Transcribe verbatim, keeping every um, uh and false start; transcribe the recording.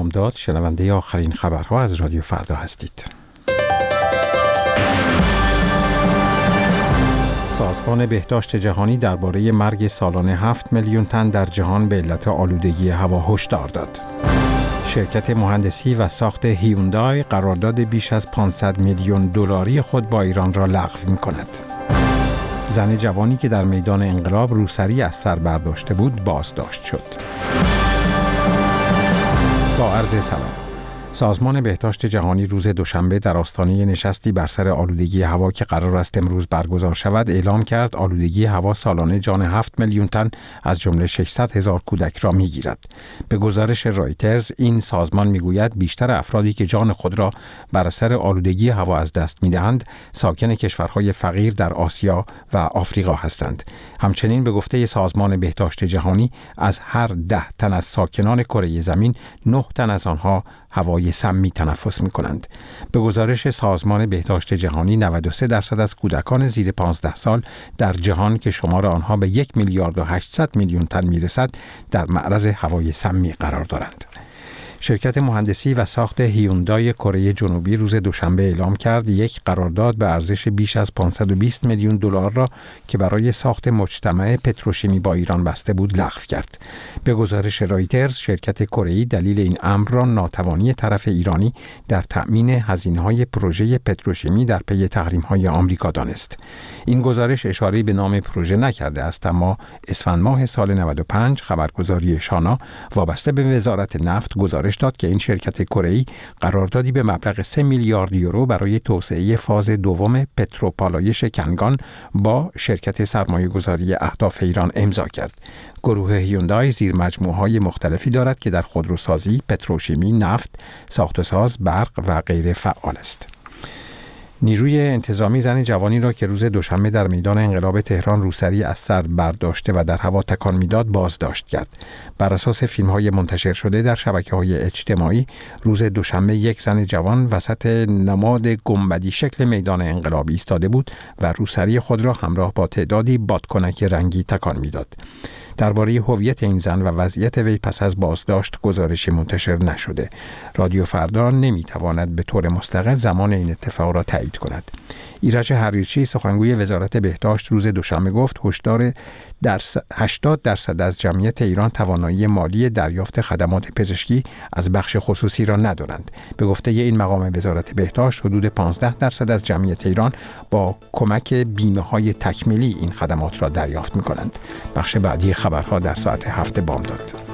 بامداد، شنونده آخرین خبرها از رادیو فردا هستید. سازمان بهداشت جهانی درباره مرگ سالانه هفت میلیون تن در جهان به علت آلودگی هوا هشدار داد. شرکت مهندسی و ساخت هیوندای قرارداد بیش از پانصد میلیون دلاری خود با ایران را لغو می‌کند. زن جوانی که در میدان انقلاب روسری از سر برداشته بود بازداشت شد. با عرض سلام. سازمان بهداشت جهانی روز دوشنبه در آستانه نشستی بر سر آلودگی هوا که قرار است امروز برگزار شود اعلام کرد آلودگی هوا سالانه جان هفت میلیون تن از جمله ششصد هزار کودک را می‌گیرد. به گزارش رایترز این سازمان می‌گوید بیشتر افرادی که جان خود را بر اثر آلودگی هوا از دست می‌دهند ساکن کشورهای فقیر در آسیا و آفریقا هستند. همچنین به گفته سازمان بهداشت جهانی از هر ده تن از ساکنان کره زمین نه تن از آنها هوای سمی تنفس می کنند. به گزارش سازمان بهداشت جهانی نود و سه درصد از کودکان زیر پانزده سال در جهان که شمار آنها به یک میلیارد و هشتصد میلیون تن می رسد در معرض هوای سمی قرار دارند. شرکت مهندسی و ساخت هیوندای کره جنوبی روز دوشنبه اعلام کرد یک قرارداد به ارزش بیش از پانصد و بیست میلیون دلار را که برای ساخت مجتمع پتروشیمی با ایران بسته بود لغو کرد. به گزارش رایترز شرکت کره‌ای دلیل این امر را ناتوانی طرف ایرانی در تأمین هزینه‌های پروژه پتروشیمی در پی تحریم‌های آمریکا دانست. این گزارش اشاره به نام پروژه نکرده است، اما اسفند ماه سال نود و پنج خبرگزاری شانا وابسته به وزارت نفت گزارش داد که این شرکت کره‌ای قراردادی به مبلغ سه میلیارد یورو برای توسعه فاز دوم پتروپالایش کنگان با شرکت سرمایه‌گذاری اهداف ایران امضا کرد. گروه هیوندای زیر مجموعه‌های مختلفی دارد که در خودروسازی، پتروشیمی، نفت، ساخت‌وساز، برق و غیره فعال است. نیروی انتظامی زن جوانی را که روز دوشنبه در میدان انقلاب تهران روسری از سر برداشته و در هوا تکان میداد بازداشت کرد. بر اساس فیلم‌های منتشر شده در شبکه‌های اجتماعی روز دوشنبه یک زن جوان وسط نماد گنبدی شکل میدان انقلاب ایستاده بود و روسری خود را همراه با تعدادی بادکنک رنگی تکان میداد. درباره هویت این زن و وضعیت وی پس از بازداشت گزارشی منتشر نشده. رادیو فردا نمیتواند به طور مستقل زمان این اتفاق را تایید کند. ایرج حریرچی سخنگوی وزارت بهداشت روز دوشنبه گفت هشدار در هشتاد درصد از جمعیت ایران توانایی مالی دریافت خدمات پزشکی از بخش خصوصی را ندارند. به گفته این مقام وزارت بهداشت حدود پانزده درصد از جمعیت ایران با کمک بیمه‌های تکمیلی این خدمات را دریافت می‌کنند. بخش بعدی خبرها در ساعت هفت بامداد.